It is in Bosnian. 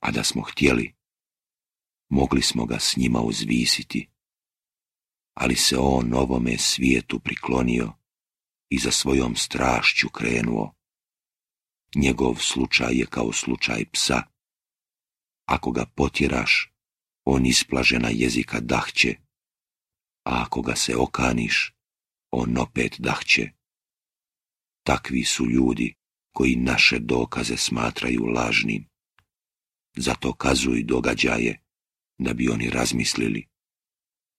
A da smo htjeli, mogli smo ga s njima uzvisiti, ali se on ovome svijetu priklonio i za svojom strašću krenuo. Njegov slučaj je kao slučaj psa. Ako ga potjeraš, on isplažena jezika dahće, a ako ga se okaniš, on opet dahće. Takvi su ljudi koji naše dokaze smatraju lažnim. Zato kazuj događaje, da bi oni razmislili.